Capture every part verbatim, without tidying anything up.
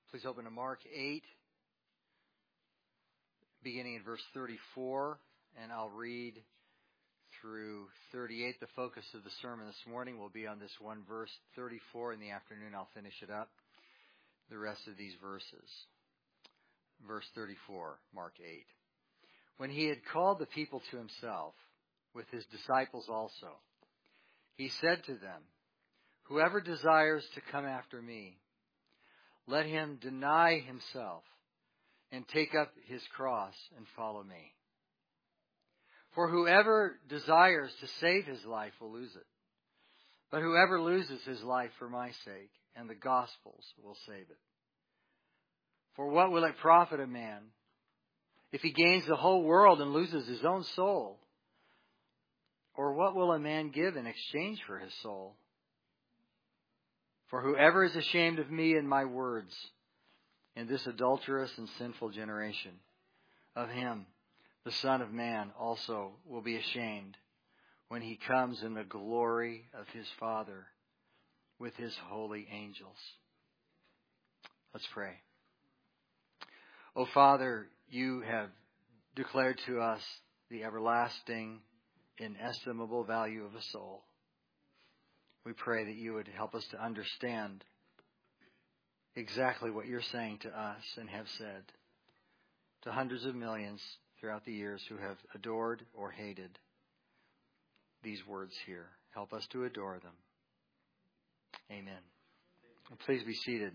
Please open to Mark eight, beginning in verse thirty-four, and I'll read through thirty-eight. The focus of the sermon this morning will be on this one verse, thirty-four. In the afternoon, I'll finish it up, the rest of these verses. Verse thirty-four, Mark eight. When he had called the people to himself, with his disciples also, he said to them, "Whoever desires to come after me, let him deny himself and take up his cross and follow me. For whoever desires to save his life will lose it. But whoever loses his life for my sake and the gospel's will save it. For what will it profit a man if he gains the whole world and loses his own soul? Or what will a man give in exchange for his soul? For whoever is ashamed of me and my words in this adulterous and sinful generation, of him the Son of Man also will be ashamed when he comes in the glory of his Father with his holy angels." Let's pray. O Father, you have declared to us the everlasting, inestimable value of a soul. We pray that you would help us to understand exactly what you're saying to us and have said to hundreds of millions throughout the years who have adored or hated these words here. Help us to adore them. Amen. And please be seated.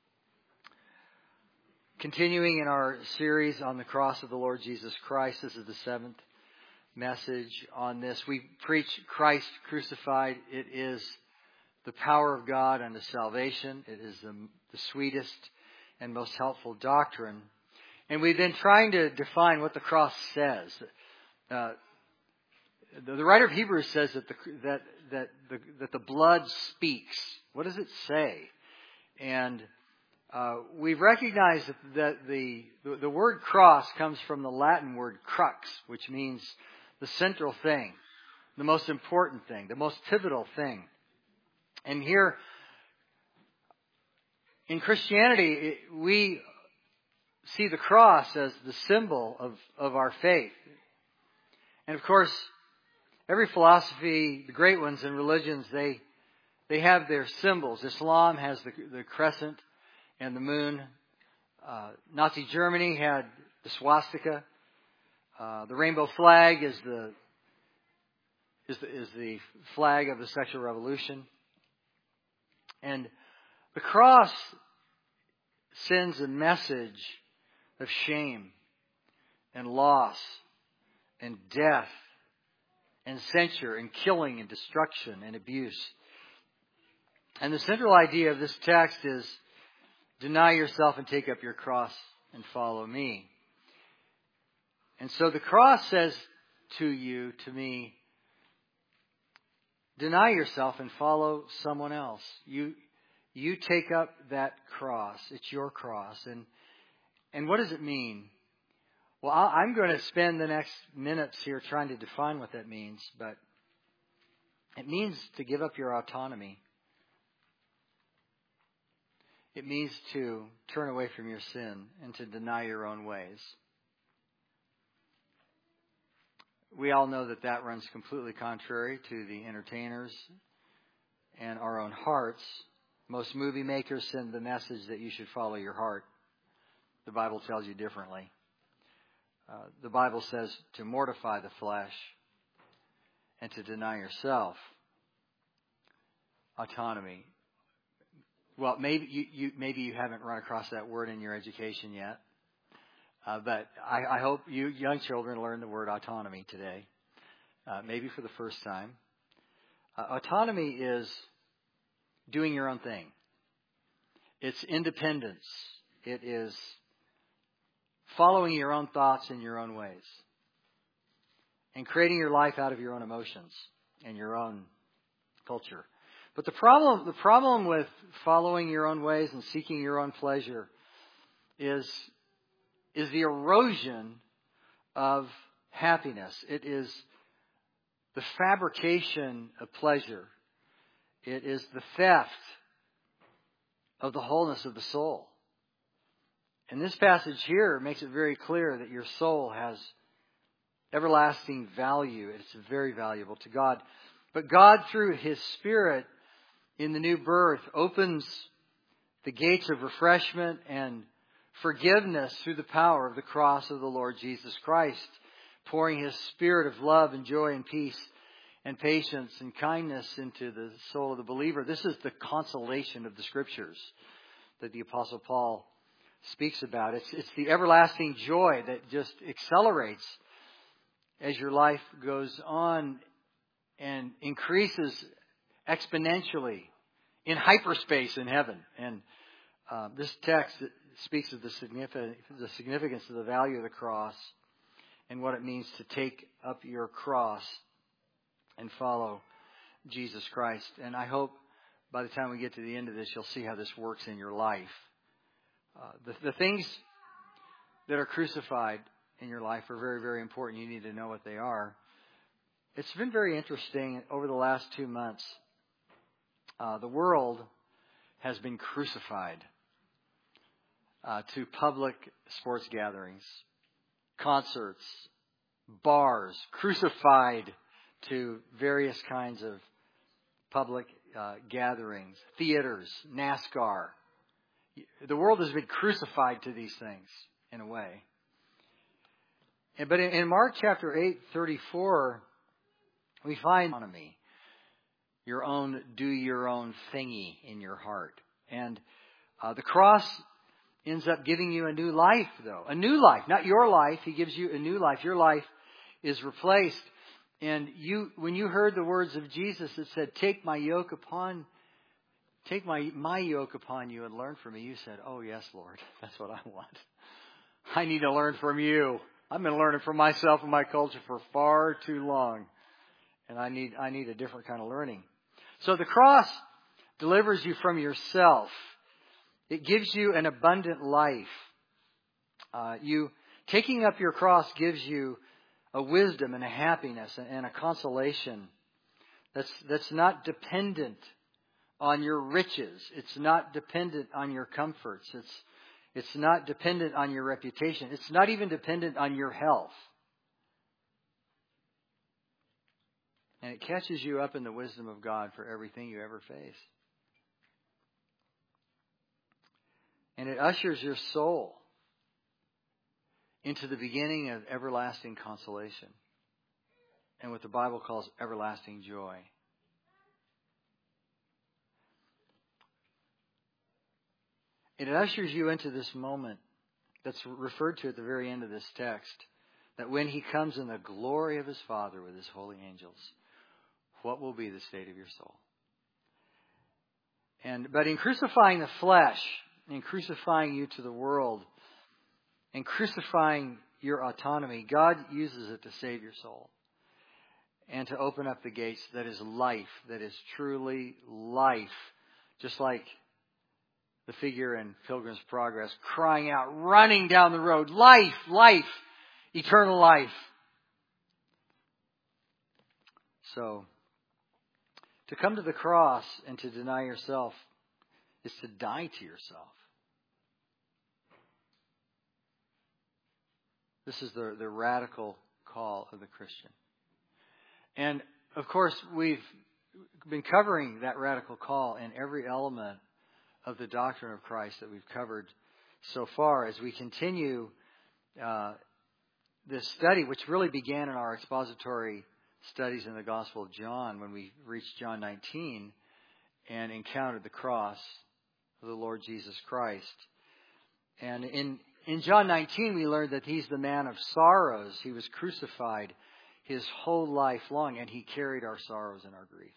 Continuing in our series on the cross of the Lord Jesus Christ, this is the seventh message on this. We preach Christ crucified. It is the power of God unto salvation. It is the, the sweetest and most helpful doctrine. And we've been trying to define what the cross says. Uh, the, the writer of Hebrews says that the, that that the, that the blood speaks. What does it say? And uh, we've recognized that the, the the word cross comes from the Latin word crux, which means the central thing, the most important thing, the most pivotal thing. And here in Christianity, we see the cross as the symbol of, of our faith. And of course, every philosophy, the great ones in religions, they they have their symbols. Islam has the, the crescent and the moon. Uh, Nazi Germany had the swastika. Uh, the rainbow flag is the is the, is the flag of the sexual revolution. And the cross sends a message of shame and loss and death and censure and killing and destruction and abuse. And the central idea of this text is, deny yourself and take up your cross and follow me. And so the cross says to you, to me, deny yourself and follow someone else. You you take up that cross. It's your cross. And and what does it mean? Well, I'm going to spend the next minutes here trying to define what that means. But it means to give up your autonomy. It means to turn away from your sin and to deny your own ways. We all know that that runs completely contrary to the entertainers and our own hearts. Most movie makers send the message that you should follow your heart. The Bible tells you differently. Uh, the Bible says to mortify the flesh and to deny yourself. Autonomy. Well, maybe you, you maybe you haven't run across that word in your education yet. Uh, but I, I hope you young children learn the word autonomy today, uh, maybe for the first time. Uh, autonomy is doing your own thing. It's independence. It is following your own thoughts in your own ways and creating your life out of your own emotions and your own culture. But the problem, the problem with following your own ways and seeking your own pleasure is is the erosion of happiness. It is the fabrication of pleasure. It is the theft of the wholeness of the soul. And this passage here makes it very clear that your soul has everlasting value. It's very valuable to God. But God, through His Spirit in the new birth, opens the gates of refreshment and forgiveness through the power of the cross of the Lord Jesus Christ, pouring His Spirit of love and joy and peace and patience and kindness into the soul of the believer. This is the consolation of the Scriptures that the Apostle Paul speaks about. It's, it's the everlasting joy that just accelerates as your life goes on and increases exponentially in hyperspace in heaven. And uh, this text speaks of the significance, the significance of the value of the cross and what it means to take up your cross and follow Jesus Christ. And I hope by the time we get to the end of this, you'll see how this works in your life. Uh, the, the things that are crucified in your life are very, very important. You need to know what they are. It's been very interesting over the last two months. Uh, the world has been crucified uh, to public sports gatherings, concerts, bars, crucified to various kinds of public uh, gatherings, theaters, NASCAR. The world has been crucified to these things in a way. But in Mark chapter eight, thirty-four, we find autonomy, your own, do your own thingy in your heart. And uh, the cross ends up giving you a new life, though. A new life, not your life. He gives you a new life. Your life is replaced. And you, when you heard the words of Jesus that said, take my yoke upon, take my, my yoke upon you and learn from me, you said, oh yes, Lord, that's what I want. I need to learn from you. I've been learning from myself and my culture for far too long. And I need, I need a different kind of learning. So the cross delivers you from yourself. It gives you an abundant life. Uh, you, taking up your cross gives you a wisdom and a happiness and a consolation that's, that's not dependent on your riches. It's not dependent on your comforts. It's, it's not dependent on your reputation. It's not even dependent on your health. And it catches you up in the wisdom of God for everything you ever face. And it ushers your soul into the beginning of everlasting consolation and what the Bible calls everlasting joy. And it ushers you into this moment that's referred to at the very end of this text, that when He comes in the glory of His Father with His holy angels, what will be the state of your soul? And but in crucifying the flesh, in crucifying you to the world, in crucifying your autonomy, God uses it to save your soul and to open up the gates that is life, that is truly life. Just like the figure in Pilgrim's Progress, crying out, running down the road, life, life, eternal life. So, to come to the cross and to deny yourself is to die to yourself. This is the, the radical call of the Christian. And, of course, we've been covering that radical call in every element of the doctrine of Christ that we've covered so far as we continue uh, this study, which really began in our expository studies in the Gospel of John when we reached John nineteen and encountered the cross of the Lord Jesus Christ. And in, in John nineteen, we learned that He's the man of sorrows. He was crucified His whole life long, and He carried our sorrows and our griefs.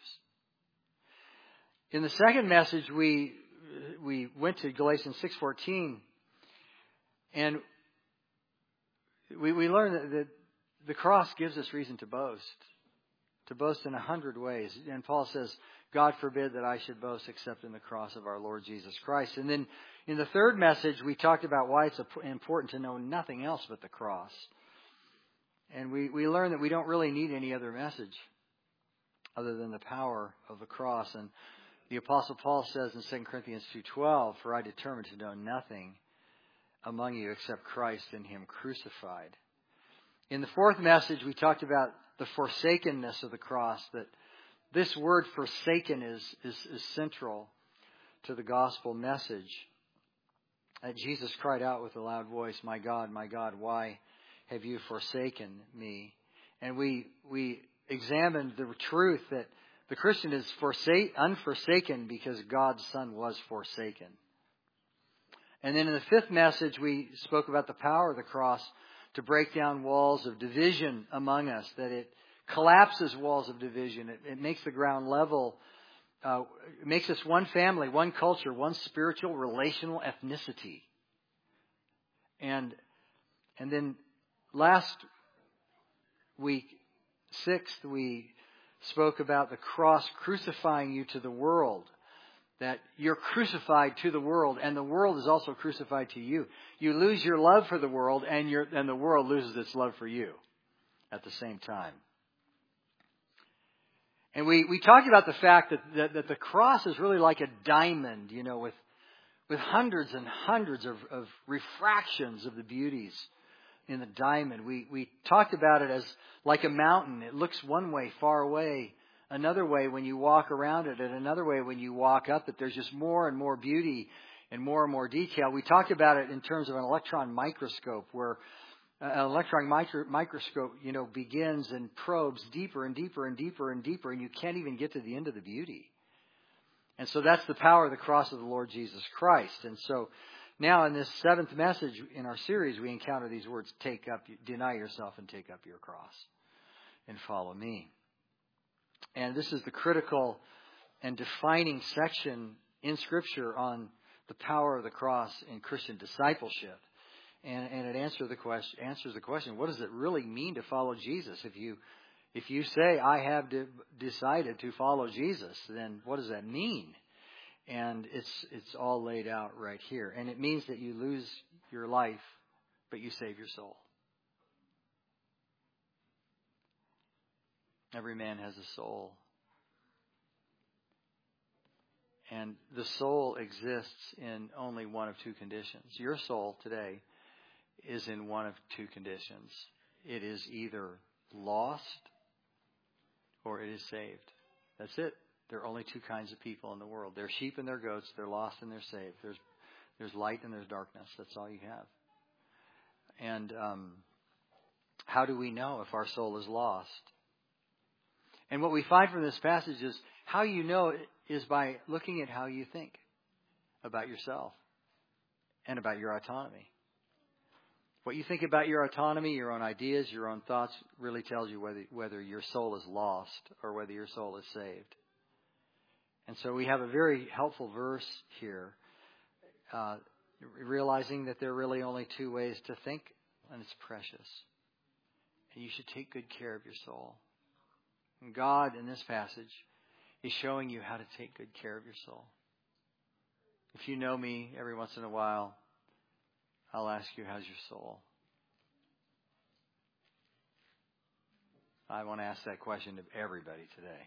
In the second message, we we went to Galatians six fourteen, and we, we learned that, that the cross gives us reason to boast, to boast in a hundred ways. And Paul says, God forbid that I should boast except in the cross of our Lord Jesus Christ. And then in the third message, we talked about why it's important to know nothing else but the cross. And we, we learned that we don't really need any other message other than the power of the cross. And the Apostle Paul says in Second Corinthians two twelve, for I determined to know nothing among you except Christ and Him crucified. In the fourth message, we talked about the forsakenness of the cross, that this word forsaken is, is, is central to the gospel message. That Jesus cried out with a loud voice, "My God, my God, why have you forsaken me?" And we we examined the truth that the Christian is forsake, unforsaken because God's Son was forsaken. And then in the fifth message, we spoke about the power of the cross to break down walls of division among us, that it collapses walls of division. It, it makes the ground level. Uh, it makes us one family, one culture, one spiritual, relational ethnicity. And and then last week, sixth, we spoke about the cross crucifying you to the world. That you're crucified to the world, and the world is also crucified to you. You lose your love for the world, and your and the world loses its love for you at the same time. And we, we talked about the fact that, that, that the cross is really like a diamond, you know, with with hundreds and hundreds of, of refractions of the beauties in the diamond. We we talked about it as like a mountain. It looks one way far away, another way when you walk around it, and another way when you walk up it. There's just more and more beauty and more and more detail. We talked about it in terms of an electron microscope, where an electron micro, microscope, you know, begins and probes deeper and deeper and deeper and deeper, and you can't even get to the end of the beauty. And so that's the power of the cross of the Lord Jesus Christ. And so now in this seventh message in our series, we encounter these words: take up, deny yourself and take up your cross and follow me. And this is the critical and defining section in Scripture on the power of the cross in Christian discipleship. And, and it answers the question, answers the question, what does it really mean to follow Jesus? If you if you say, I have de- decided to follow Jesus, then what does that mean? And it's it's all laid out right here. And it means that you lose your life, but you save your soul. Every man has a soul. And the soul exists in only one of two conditions. Your soul today is in one of two conditions. It is either lost or it is saved. That's it. There are only two kinds of people in the world. They're sheep and they're goats. They're lost and they're saved. There's there's light and there's darkness. That's all you have. And um, how do we know if our soul is lost? And what we find from this passage is how you know it is by looking at how you think about yourself and about your autonomy. What you think about your autonomy, your own ideas, your own thoughts really tells you whether whether your soul is lost or whether your soul is saved. And so we have a very helpful verse here, uh, realizing that there are really only two ways to think, and it's precious. And you should take good care of your soul. And God, in this passage, is showing you how to take good care of your soul. If you know me, every once in a while, I'll ask you, how's your soul? I want to ask that question to everybody today.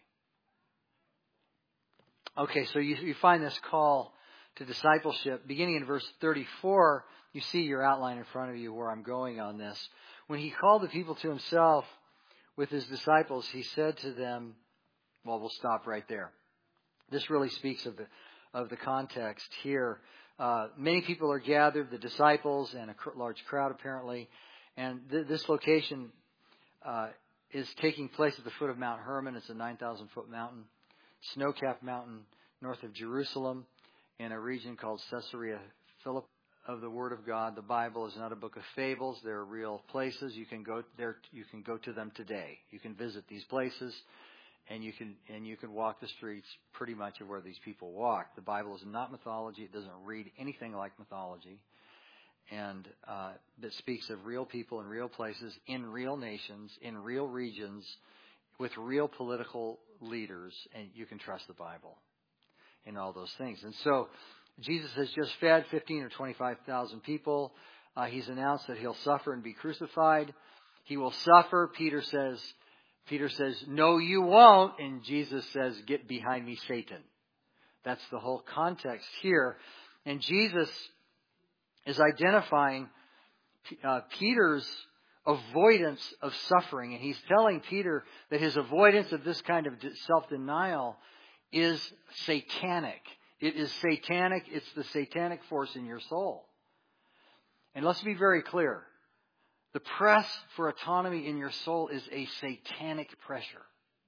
Okay, so you, you find this call to discipleship. Beginning in verse thirty-four, you see your outline in front of you where I'm going on this. When he called the people to himself with his disciples, he said to them, well, we'll stop right there. This really speaks of the of the context here. Uh, many people are gathered, the disciples and a cr- large crowd apparently. And th- this location uh, is taking place at the foot of Mount Hermon. It's a nine thousand foot mountain, snow-capped mountain north of Jerusalem in a region called Caesarea Philippi. Of the Word of God, the Bible is not a book of fables. They're real places. You can go there. You can go to them today. You can visit these places. And you can and you can walk the streets pretty much of where these people walk. The Bible is not mythology. It doesn't read anything like mythology. And uh, it speaks of real people in real places, in real nations, in real regions, with real political leaders. And you can trust the Bible in all those things. And so Jesus has just fed fifteen or twenty-five thousand people. Uh, he's announced that he'll suffer and be crucified. He will suffer. Peter says, Peter says, no, you won't. And Jesus says, get behind me, Satan. That's the whole context here. And Jesus is identifying uh, Peter's avoidance of suffering. And he's telling Peter that his avoidance of this kind of self-denial is satanic. It is satanic. It's the satanic force in your soul. And let's be very clear. The press for autonomy in your soul is a satanic pressure.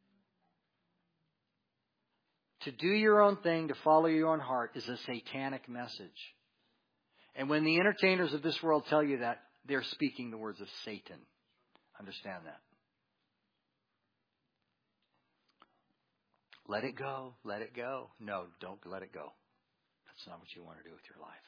To do your own thing, to follow your own heart, is a satanic message. And when the entertainers of this world tell you that, they're speaking the words of Satan. Understand that. Let it go. Let it go. No, don't let it go. That's not what you want to do with your life.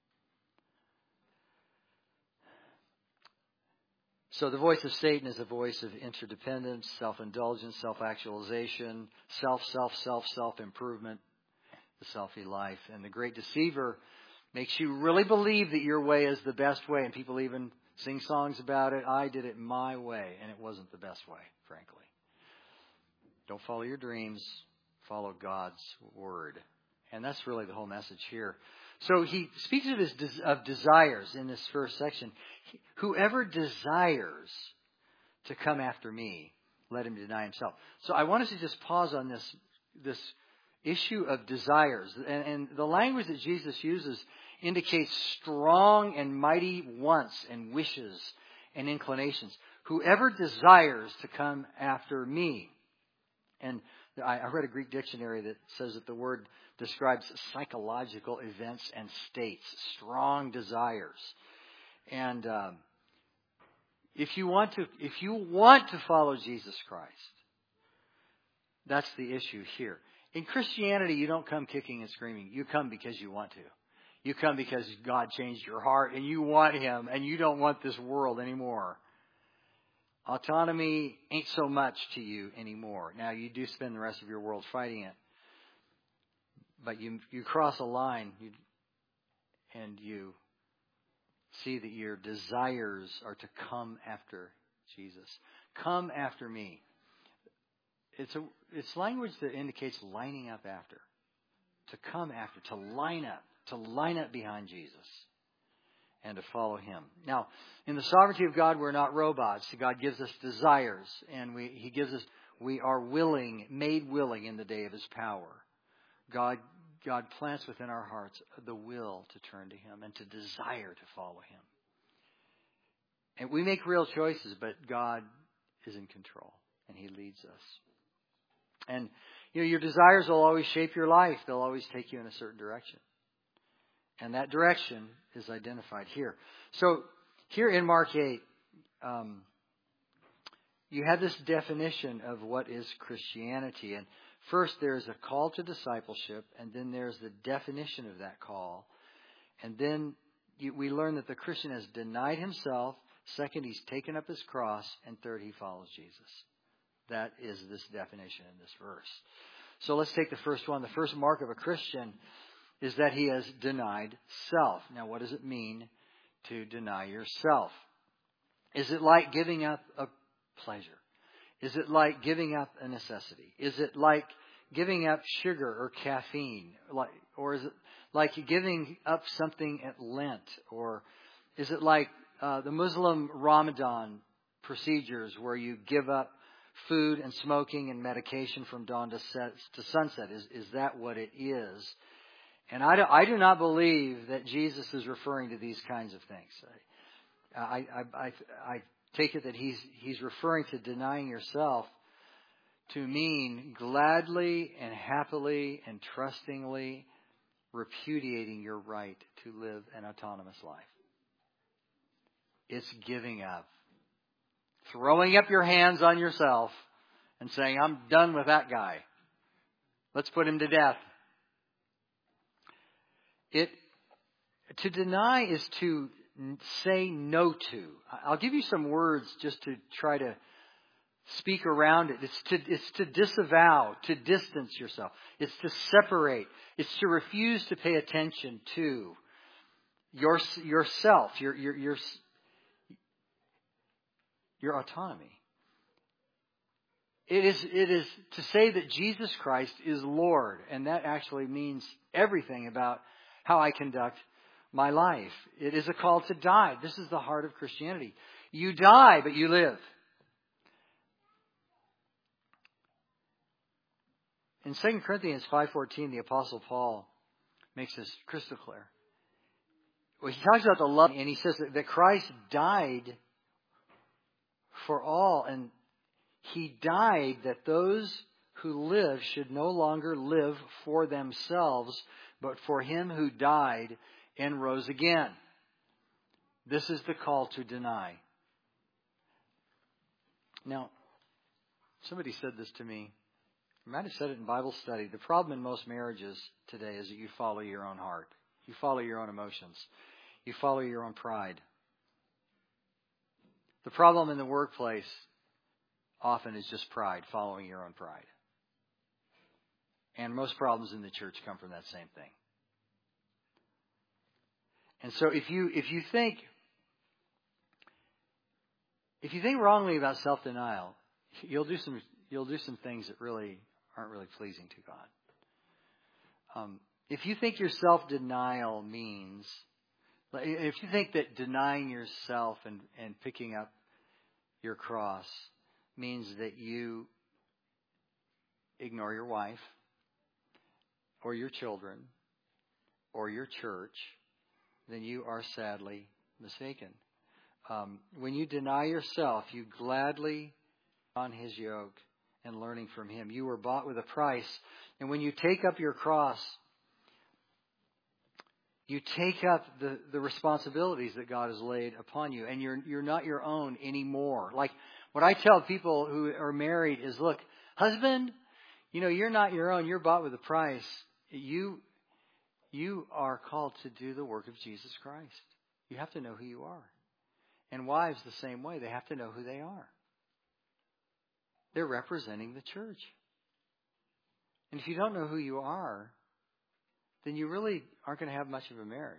So the voice of Satan is a voice of interdependence, self-indulgence, self-actualization, self, self, self, self-improvement, the selfie life. And the great deceiver makes you really believe that your way is the best way. And people even sing songs about it. I did it my way, and it wasn't the best way, frankly. Don't follow your dreams. Follow God's word. And that's really the whole message here. So he speaks of, his, of desires in this first section. Whoever desires to come after me, let him deny himself. So I want us to just pause on this, this issue of desires. And, and the language that Jesus uses indicates strong and mighty wants and wishes and inclinations. Whoever desires to come after me. And I, I read a Greek dictionary that says that the word describes psychological events and states, strong desires. And um, if you want to, if you want to follow Jesus Christ, that's the issue here. In Christianity, you don't come kicking and screaming. You come because you want to. You come because God changed your heart and you want Him and you don't want this world anymore. Autonomy ain't so much to you anymore. Now, you do spend the rest of your world fighting it. But you you cross a line you, and you see that your desires are to come after Jesus. Come after me. It's a it's language that indicates lining up after. To come after, to line up, to line up behind Jesus and to follow Him. Now, in the sovereignty of God, we're not robots. God gives us desires, and we He gives us we are willing, made willing in the day of His power. God, God plants within our hearts the will to turn to Him and to desire to follow Him. And we make real choices, but God is in control and He leads us. And you know, your desires will always shape your life. They'll always take you in a certain direction. And that direction is identified here. So here in Mark eight, um, you have this definition of what is Christianity. And first, there's a call to discipleship, and then there's the definition of that call. And then you, we learn that the Christian has denied himself. Second, he's taken up his cross. And third, he follows Jesus. That is this definition in this verse. So let's take the first one. The first mark of a Christian is that he has denied self. Now, what does it mean to deny yourself? Is it like giving up a pleasure? Is it like giving up a necessity? Is it like giving up sugar or caffeine? Like, or is it like giving up something at Lent? Or is it like uh, the Muslim Ramadan procedures where you give up food and smoking and medication from dawn to, set, to sunset? Is, is that what it is? And I do, I do not believe that Jesus is referring to these kinds of things. I, I, I, I take it that he's he's referring to denying yourself to mean gladly and happily and trustingly repudiating your right to live an autonomous life. It's giving up. Throwing up your hands on yourself and saying, I'm done with that guy. Let's put him to death. It to deny is to say no to. I'll give you some words just to try to speak around it. It's to it's to disavow, to distance yourself. It's to separate. It's to refuse to pay attention to your yourself, your your your your autonomy. It is it is to say that Jesus Christ is Lord, and that actually means everything about how I conduct my life. It is a call to die. This is the heart of Christianity. You die, but you live. In Second Corinthians five fourteen, the Apostle Paul makes this crystal clear. Well, he talks about the love, and he says that, that Christ died for all, and He died that those who live should no longer live for themselves, but for Him who died and rose again. This is the call to deny. Now, somebody said this to me. I might have said it in Bible study. The problem in most marriages today is that you follow your own heart. You follow your own emotions. You follow your own pride. The problem in the workplace often is just pride, following your own pride. And most problems in the church come from that same thing. And so if you if you think if you think wrongly about self-denial, you'll do some you'll do some things that really aren't really pleasing to God. Um, if you think your self-denial means, if you think that denying yourself and, and picking up your cross means that you ignore your wife or your children or your church, then you are sadly mistaken. Um, when you deny yourself, you gladly on His yoke and learning from Him. You were bought with a price. And when you take up your cross, you take up the, the responsibilities that God has laid upon you. And you're you're not your own anymore. Like what I tell people who are married is, look, husband, you know, you're not your own. You're bought with a price. You, you are called to do the work of Jesus Christ. You have to know who you are. And wives the same way. They have to know who they are. They're representing the church. And if you don't know who you are, then you really aren't going to have much of a marriage.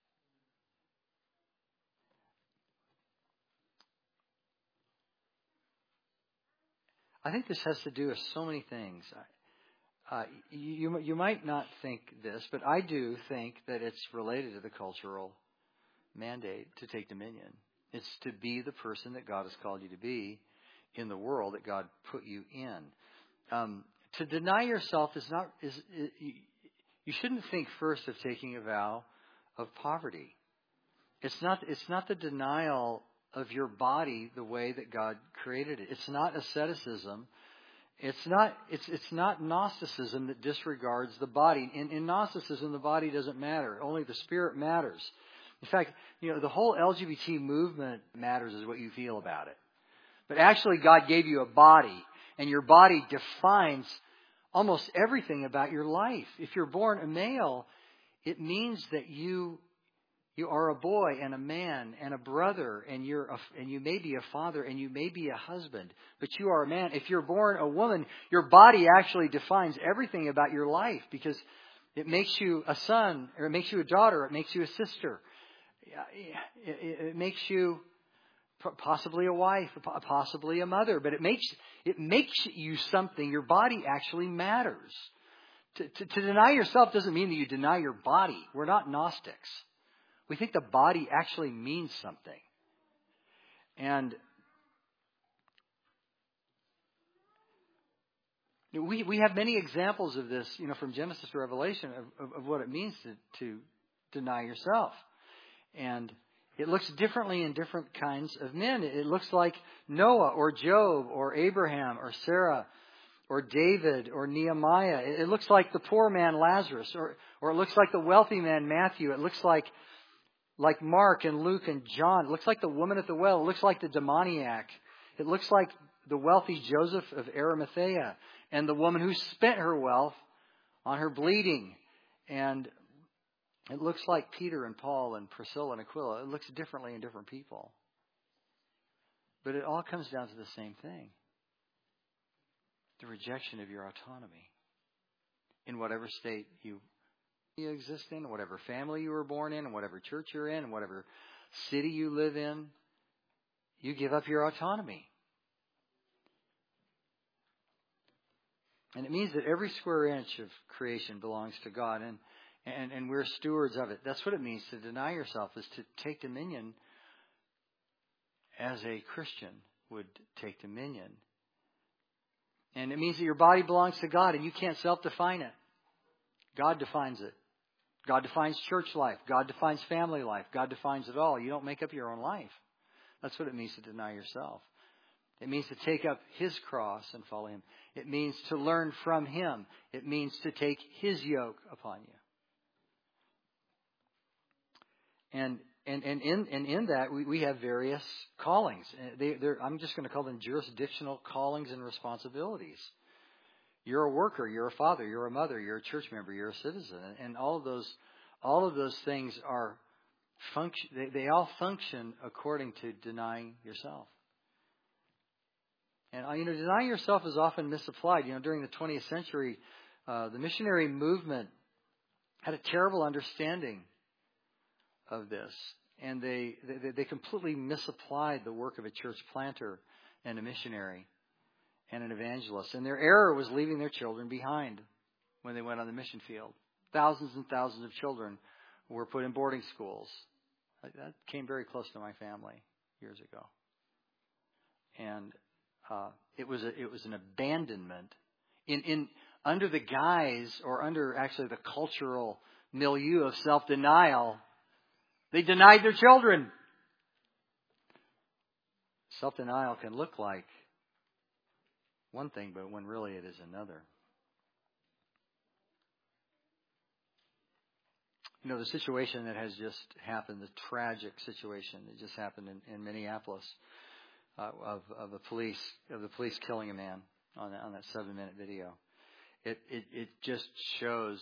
I think this has to do with so many things. Uh, you, you might not think this, but I do think that it's related to the cultural mandate to take dominion. It's to be the person that God has called you to be in the world that God put you in. Um, to deny yourself is not is, is you shouldn't think first of taking a vow of poverty. It's not it's not the denial of your body the way that God created it. It's not asceticism. It's not it's it's not Gnosticism that disregards the body. In, in Gnosticism, the body doesn't matter. Only the spirit matters. In fact, you know, the whole L G B T movement matters is what you feel about it. But actually, God gave you a body, and your body defines almost everything about your life. If you're born a male, it means that you you are a boy and a man and a brother, and you're a, and you may be a father and you may be a husband, but you are a man. If you're born a woman, your body actually defines everything about your life because it makes you a son, or it makes you a daughter, it makes you a sister, it, it, it makes you possibly a wife, possibly a mother, but it makes it makes you something. Your body actually matters. To, to, to deny yourself doesn't mean that you deny your body. We're not Gnostics. We think the body actually means something. And we we have many examples of this, you know, from Genesis to Revelation of, of, of what it means to, to deny yourself. And it looks differently in different kinds of men. It looks like Noah or Job or Abraham or Sarah or David or Nehemiah. It looks like the poor man Lazarus, or or it looks like the wealthy man Matthew. It looks like like Mark and Luke and John. It looks like the woman at the well. It looks like the demoniac. It looks like the wealthy Joseph of Arimathea and the woman who spent her wealth on her bleeding. And it looks like Peter and Paul and Priscilla and Aquila. It looks differently in different people. But it all comes down to the same thing. The rejection of your autonomy. In whatever state you you exist in, whatever family you were born in, whatever church you're in, whatever city you live in, you give up your autonomy. And it means that every square inch of creation belongs to God. And And, and we're stewards of it. That's what it means to deny yourself, is to take dominion as a Christian would take dominion. And it means that your body belongs to God and you can't self-define it. God defines it. God defines church life. God defines family life. God defines it all. You don't make up your own life. That's what it means to deny yourself. It means to take up His cross and follow Him. It means to learn from Him. It means to take His yoke upon you. And and and in and in that we, we have various callings. They, I'm just going to call them jurisdictional callings and responsibilities. You're a worker, you're a father, you're a mother, you're a church member, you're a citizen, and all of those all of those things are function. They, they all function according to denying yourself. And you know, denying yourself is often misapplied. You know, during the twentieth century, uh, the missionary movement had a terrible understanding of this, and they, they they completely misapplied the work of a church planter and a missionary and an evangelist. And their error was leaving their children behind when they went on the mission field. Thousands and thousands of children were put in boarding schools. That came very close to my family years ago, and uh, it was a, it was an abandonment in in under the guise, or under actually the cultural milieu of self-denial. They denied their children. Self-denial can look like one thing, but when really it is another. You know, the situation that has just happened, the tragic situation that just happened in, in Minneapolis, uh, of of the police of the police killing a man on that, on that seven-minute video. It, it it just shows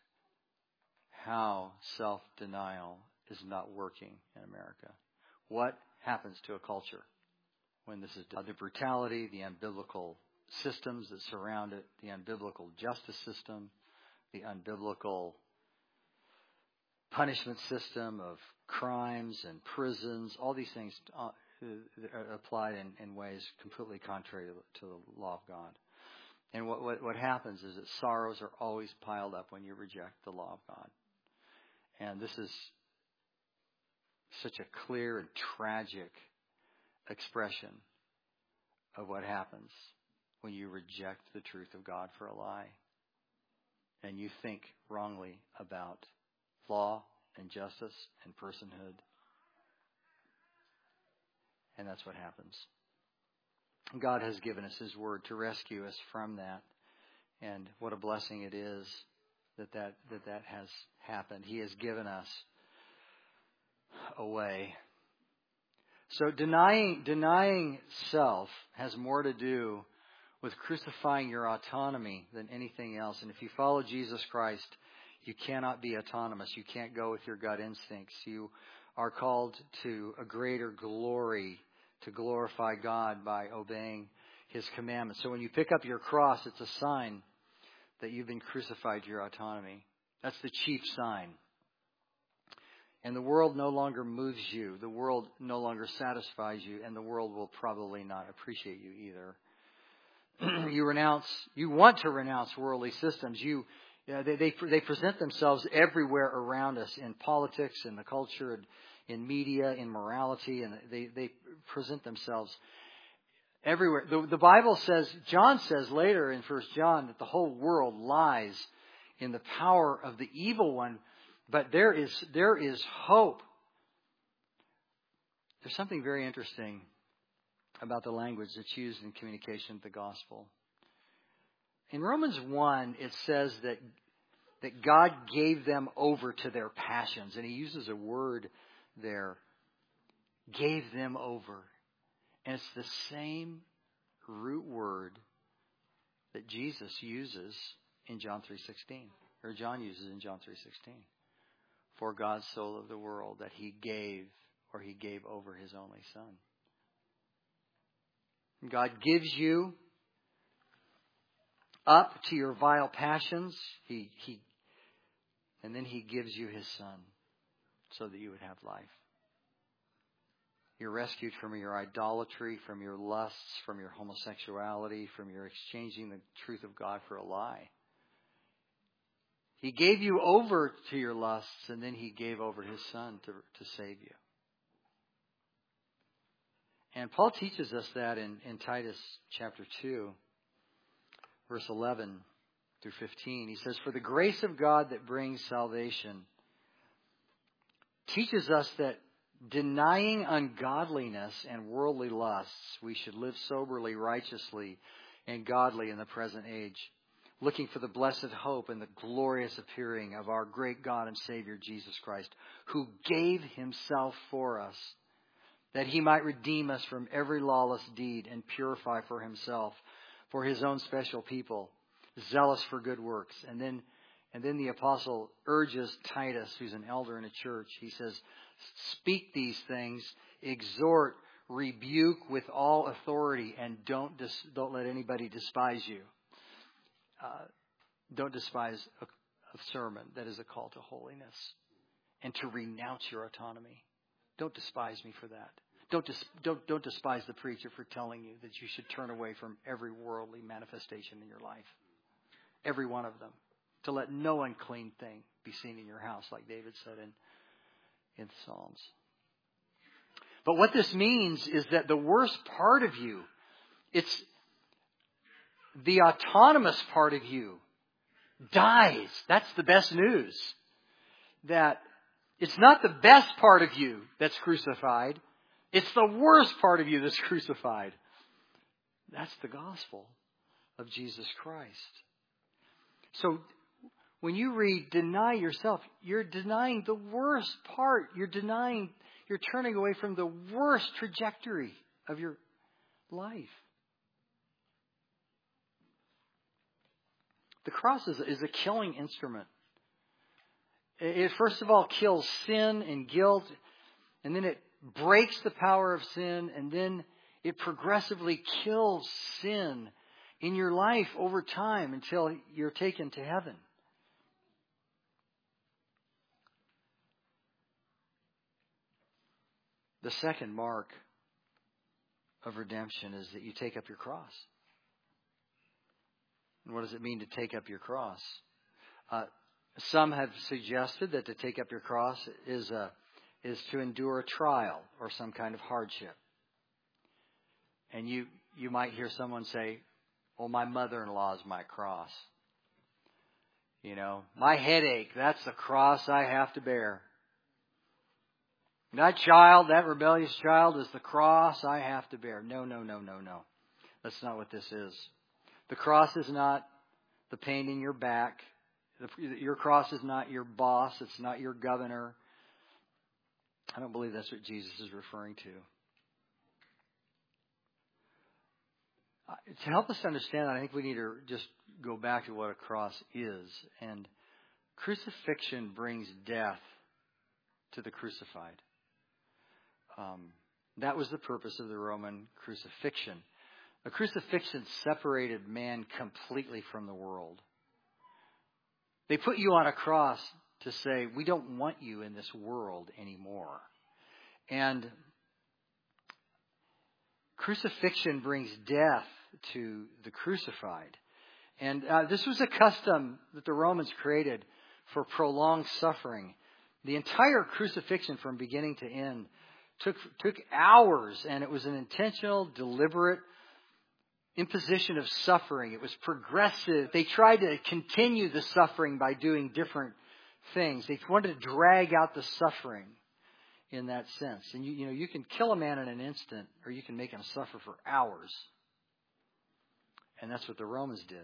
how self-denial is not working in America. What happens to a culture when this is done? The brutality, the unbiblical systems that surround it, the unbiblical justice system, the unbiblical punishment system of crimes and prisons, all these things uh, are applied in, in ways completely contrary to, to the law of God. And what, what, what happens is that sorrows are always piled up when you reject the law of God. And this is such a clear and tragic expression of what happens when you reject the truth of God for a lie. And you think wrongly about law and justice and personhood. And that's what happens. God has given us His Word to rescue us from that. And what a blessing it is that that, that, that has happened. He has given us a way. So denying denying self has more to do with crucifying your autonomy than anything else. And if you follow Jesus Christ, you cannot be autonomous. You can't go with your gut instincts. You are called to a greater glory, to glorify God by obeying His commandments. So when you pick up your cross, it's a sign that you've been crucified to your autonomy. That's the chief sign. And the world no longer moves you. The world no longer satisfies you. And the world will probably not appreciate you either. You renounce, you want to renounce worldly systems. You, yeah, they, they they present themselves everywhere around us, in politics, in the culture, in media, in morality, and they, they present themselves everywhere. The, the Bible says, John says later in First John, that the whole world lies in the power of the evil one. But there is there is hope. There's something very interesting about the language that's used in communication of the gospel. In Romans one, it says that that God gave them over to their passions. And he uses a word there, gave them over. And it's the same root word that Jesus uses in John three sixteen, or John uses in John three sixteen. For God so loved the world that He gave, or He gave over His only Son. God gives you up to your vile passions. He, he, and then He gives you His Son so that you would have life. You're rescued from your idolatry, from your lusts, from your homosexuality, from your exchanging the truth of God for a lie. He gave you over to your lusts, and then He gave over His Son to, to save you. And Paul teaches us that in, in Titus chapter two, verse eleven through fifteen. He says, "For the grace of God that brings salvation teaches us that denying ungodliness and worldly lusts, we should live soberly, righteously, and godly in the present age, looking for the blessed hope and the glorious appearing of our great God and Savior Jesus Christ, who gave Himself for us, that He might redeem us from every lawless deed and purify for Himself, for His own special people, zealous for good works." And then, and then the apostle urges Titus, who's an elder in a church, he says, "Speak these things, exhort, rebuke with all authority, and don't dis- don't let anybody despise you." Uh, don't despise a, a sermon that is a call to holiness and to renounce your autonomy. Don't despise me for that. Don't, dis- don't, don't despise the preacher for telling you that you should turn away from every worldly manifestation in your life. Every one of them. To let no unclean thing be seen in your house, like David said in, in Psalms. But what this means is that the worst part of you, it's the autonomous part of you, dies. That's the best news. That it's not the best part of you that's crucified. It's the worst part of you that's crucified. That's the gospel of Jesus Christ. So when you read deny yourself, you're denying the worst part. You're denying, you're turning away from the worst trajectory of your life. The cross is, is a killing instrument. It first of all kills sin and guilt, and then it breaks the power of sin, and then it progressively kills sin in your life over time until you're taken to heaven. The second mark of redemption is that you take up your cross. And what does it mean to take up your cross? Uh, some have suggested that to take up your cross is a, is to endure a trial or some kind of hardship. And you, you might hear someone say, "Well, my mother-in-law is my cross. You know, my headache, that's the cross I have to bear. That child, that rebellious child is the cross I have to bear." No, no, no, no, no. That's not what this is. The cross is not the pain in your back. Your cross is not your boss. It's not your governor. I don't believe that's what Jesus is referring to. To help us understand that, I think we need to just go back to what a cross is. And crucifixion brings death to the crucified. Um, that was the purpose of the Roman crucifixion. A crucifixion separated man completely from the world. They put you on a cross to say, we don't want you in this world anymore. And crucifixion brings death to the crucified. And uh, this was a custom that the Romans created for prolonged suffering. The entire crucifixion from beginning to end took, took hours, and it was an intentional, deliberate imposition of suffering. It was progressive. They tried to continue the suffering by doing different things. They wanted to drag out the suffering in that sense. And you, you know, you can kill a man in an instant, or you can make him suffer for hours. And that's what the Romans did.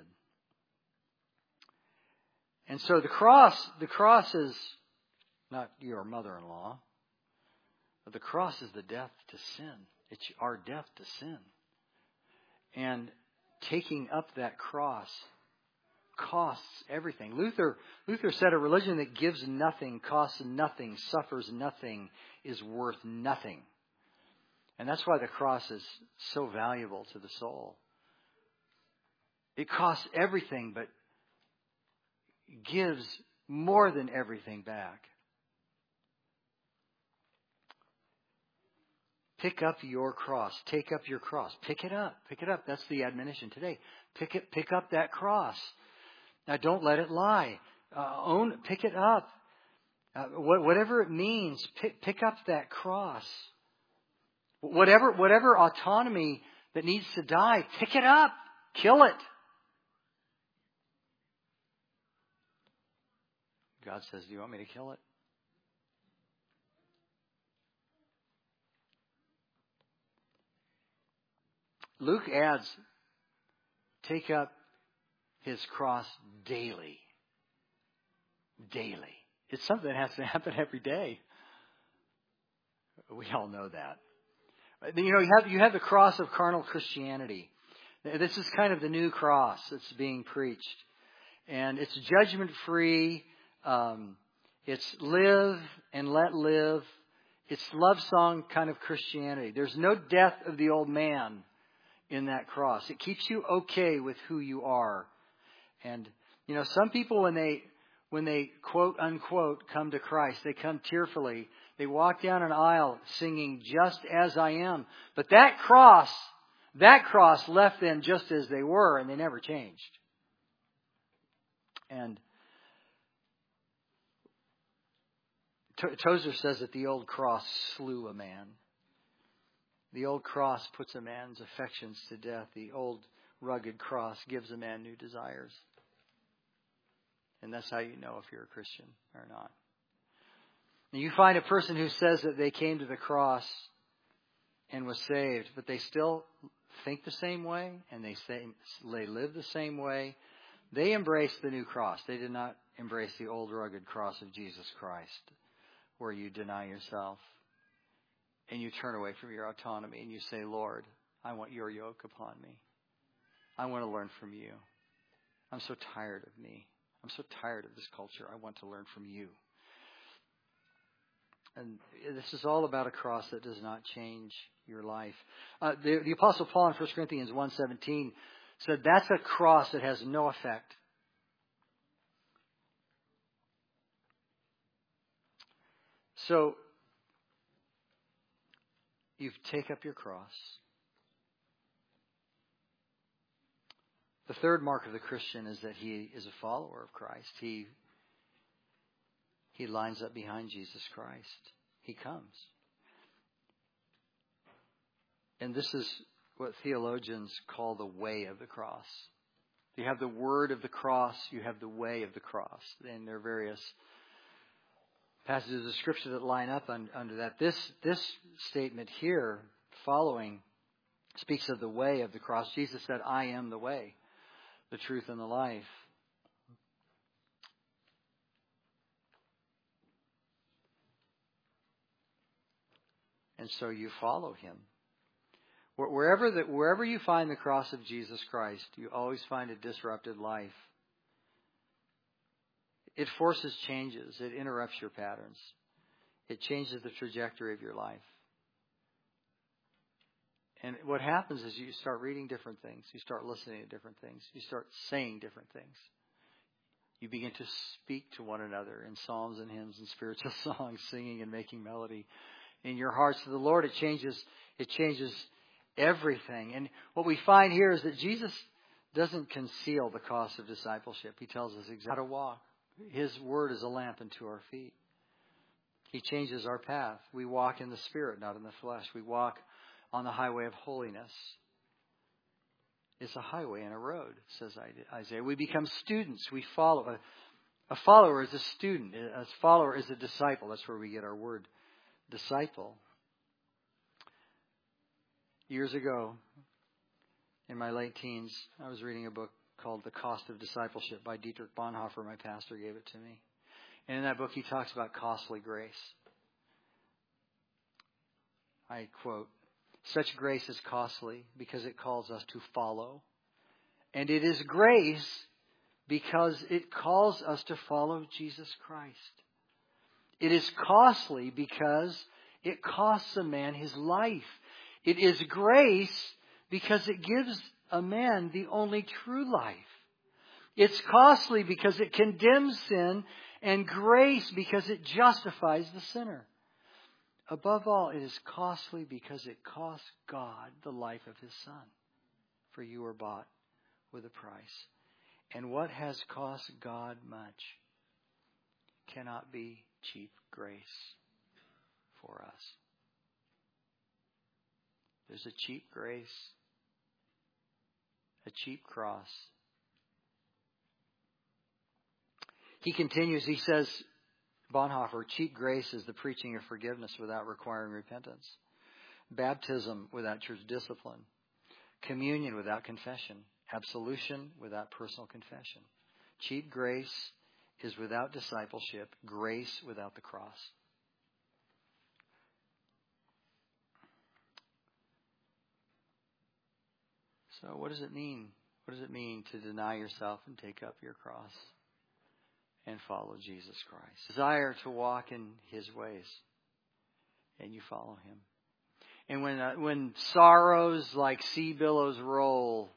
And so the cross, the cross is not your mother-in-law, but the cross is the death to sin. It's our death to sin. And taking up that cross costs everything. Luther, Luther said a religion that gives nothing, costs nothing, suffers nothing, is worth nothing. And that's why the cross is so valuable to the soul. It costs everything, but gives more than everything back. Pick up your cross. Take up your cross. Pick it up. Pick it up. That's the admonition today. Pick it. Pick up that cross. Now, don't let it lie. Uh, own, pick it up. Uh, wh- whatever it means, pick, pick up that cross. Whatever, whatever autonomy that needs to die, pick it up. Kill it. God says, do you want me to kill it? Luke adds, take up his cross daily. Daily. It's something that has to happen every day. We all know that. You know, you have, you have the cross of carnal Christianity. This is kind of the new cross that's being preached. And it's judgment-free. Um, it's live and let live. It's love song kind of Christianity. There's no death of the old man in that cross. It keeps you okay with who you are. And, you know, some people when they, when they quote unquote come to Christ, they come tearfully. They walk down an aisle singing just as I am. But that cross, that cross left them just as they were and they never changed. And Tozer says that the old cross slew a man. The old cross puts a man's affections to death. The old rugged cross gives a man new desires. And that's how you know if you're a Christian or not. And you find a person who says that they came to the cross and was saved, but they still think the same way and they say they live the same way. They embrace the new cross. They did not embrace the old rugged cross of Jesus Christ, where you deny yourself. And you turn away from your autonomy and you say, Lord, I want your yoke upon me. I want to learn from you. I'm so tired of me. I'm so tired of this culture. I want to learn from you. And this is all about a cross that does not change your life. Uh, the, the Apostle Paul in First Corinthians one seventeen said that's a cross that has no effect. So, you take up your cross. The third mark of the Christian is that he is a follower of Christ. He, he lines up behind Jesus Christ. He comes. And this is what theologians call the way of the cross. You have the word of the cross, you have the way of the cross. And there are various passages of Scripture that line up un, under that. This, this statement here, following, speaks of the way of the cross. Jesus said, I am the way, the truth, and the life. And so you follow him. Wherever, the, wherever you find the cross of Jesus Christ, you always find a disrupted life. It forces changes. It interrupts your patterns. It changes the trajectory of your life. And what happens is you start reading different things. You start listening to different things. You start saying different things. You begin to speak to one another in psalms and hymns and spiritual songs, singing and making melody in your hearts to the Lord. It changes, it changes everything. And what we find here is that Jesus doesn't conceal the cost of discipleship. He tells us exactly how to walk. His word is a lamp unto our feet. He changes our path. We walk in the Spirit, not in the flesh. We walk on the highway of holiness. It's a highway and a road, says Isaiah. We become students. We follow. A, a follower is a student. A follower is a disciple. That's where we get our word disciple. Years ago, in my late teens, I was reading a book called The Cost of Discipleship by Dietrich Bonhoeffer. My pastor gave it to me. And in that book, he talks about costly grace. I quote, such grace is costly because it calls us to follow. And it is grace because it calls us to follow Jesus Christ. It is costly because it costs a man his life. It is grace because it gives a man the only true life. It's costly because it condemns sin, and grace because it justifies the sinner. Above all, it is costly because it costs God the life of his Son. For you were bought with a price. And what has cost God much cannot be cheap grace for us. There's a cheap grace, a cheap cross. He continues, he says, Bonhoeffer, cheap grace is the preaching of forgiveness without requiring repentance. Baptism without church discipline. Communion without confession. Absolution without personal confession. Cheap grace is without discipleship. Grace without the cross. So what does it mean? What does it mean to deny yourself and take up your cross and follow Jesus Christ? Desire to walk in His ways, and you follow Him. And when uh, when sorrows like sea billows roll,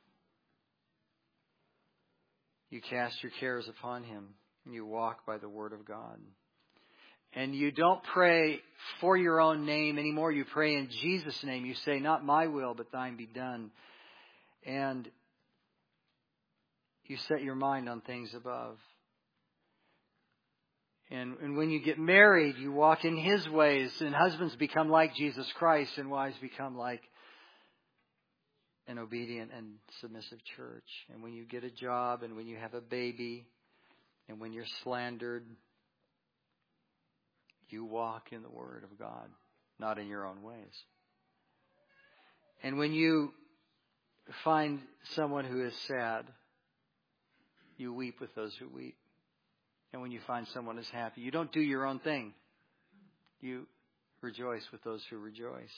you cast your cares upon Him, and you walk by the Word of God. And you don't pray for your own name anymore. You pray in Jesus' name. You say, not my will, but thine be done. And you set your mind on things above. And, and when you get married, you walk in His ways. And husbands become like Jesus Christ. And wives become like an obedient and submissive church. And when you get a job, and when you have a baby, and when you're slandered, you walk in the Word of God, not in your own ways. And when you find someone who is sad, you weep with those who weep. And when you find someone who's happy, you don't do your own thing. You rejoice with those who rejoice.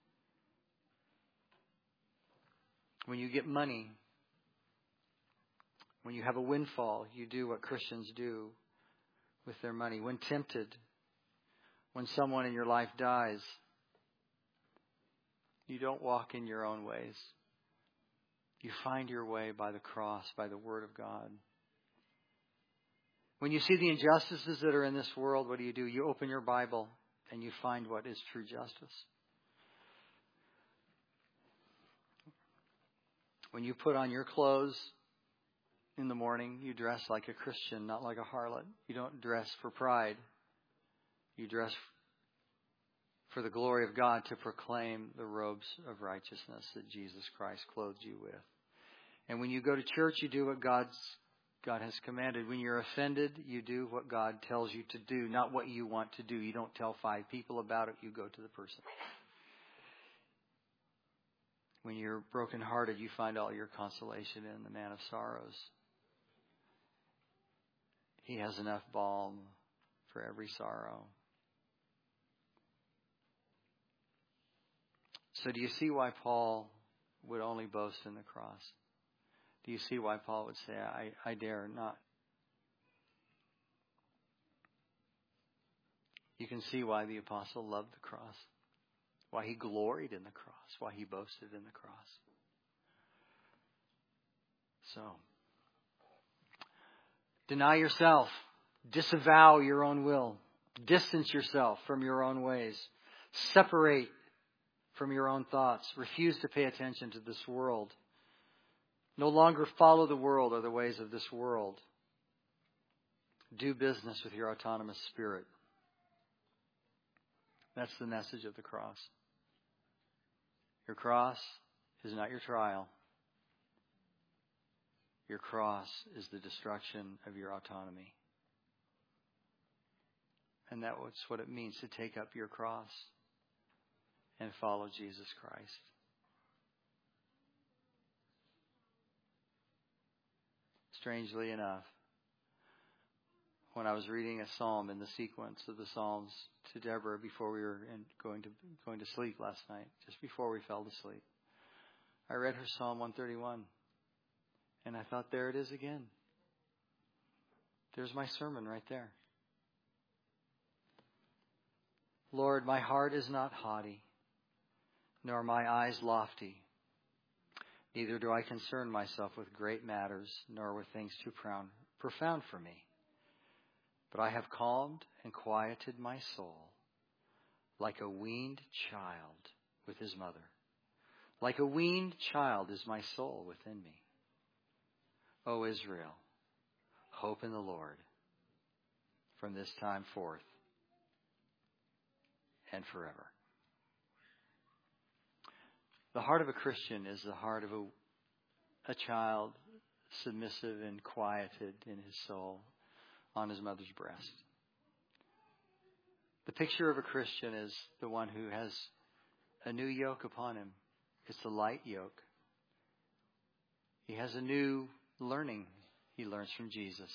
When you get money, when you have a windfall, you do what Christians do with their money. When tempted, when someone in your life dies, you don't walk in your own ways. You find your way by the cross, by the Word of God. When you see the injustices that are in this world, what do you do? You open your Bible and you find what is true justice. When you put on your clothes in the morning, you dress like a Christian, not like a harlot. You don't dress for pride. You dress for the glory of God to proclaim the robes of righteousness that Jesus Christ clothed you with. And when you go to church, you do what God's, God has commanded. When you're offended, you do what God tells you to do, not what you want to do. You don't tell five people about it. You go to the person. When you're brokenhearted, you find all your consolation in the man of sorrows. He has enough balm for every sorrow. So do you see why Paul would only boast in the cross? Do you see why Paul would say, I, I dare not? You can see why the apostle loved the cross, why he gloried in the cross, why he boasted in the cross. So, deny yourself, disavow your own will, distance yourself from your own ways, separate from your own thoughts, refuse to pay attention to this world. No longer follow the world or the ways of this world. Do business with your autonomous spirit. That's the message of the cross. Your cross is not your trial. Your cross is the destruction of your autonomy. And that's what it means to take up your cross and follow Jesus Christ. Strangely enough, when I was reading a psalm in the sequence of the Psalms to Deborah before we were in going to going to sleep last night, just before we fell to sleep, I read her Psalm one thirty-one. And I thought, there it is again. There's my sermon right there. Lord, my heart is not haughty, nor my eyes lofty. Neither do I concern myself with great matters, nor with things too profound for me. But I have calmed and quieted my soul, like a weaned child with his mother. Like a weaned child is my soul within me. O Israel, hope in the Lord, from this time forth and forever. The heart of a Christian is the heart of a, a child submissive and quieted in his soul on his mother's breast. The picture of a Christian is the one who has a new yoke upon him. It's a light yoke. He has a new learning. He learns from Jesus.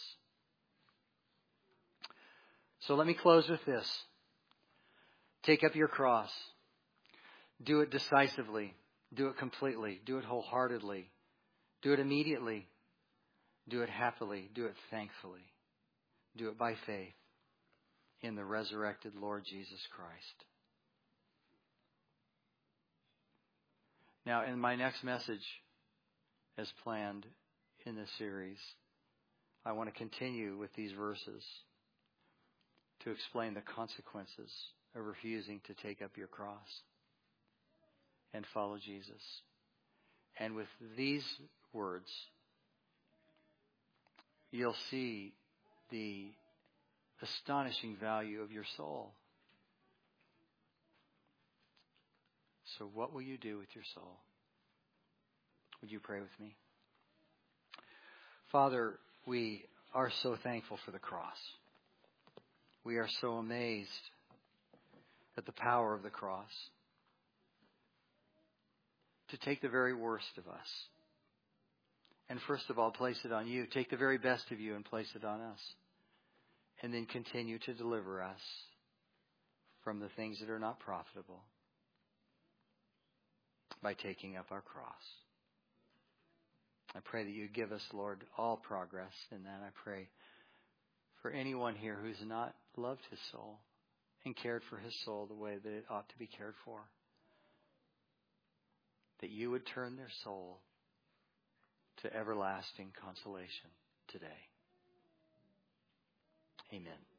So let me close with this. Take up your cross. Do it decisively. Do it completely. Do it wholeheartedly. Do it immediately. Do it happily. Do it thankfully. Do it by faith in the resurrected Lord Jesus Christ. Now, in my next message, as planned in this series, I want to continue with these verses to explain the consequences of refusing to take up your cross and follow Jesus. And with these words, you'll see the astonishing value of your soul. So what will you do with your soul? Would you pray with me? Father, we are so thankful for the cross. We are so amazed at the power of the cross to take the very worst of us and first of all place it on you. Take the very best of you and place it on us. And then continue to deliver us from the things that are not profitable by taking up our cross. I pray that you give us, Lord, all progress in that. I pray for anyone here who's not loved his soul and cared for his soul the way that it ought to be cared for, that you would turn their soul to everlasting consolation today. Amen.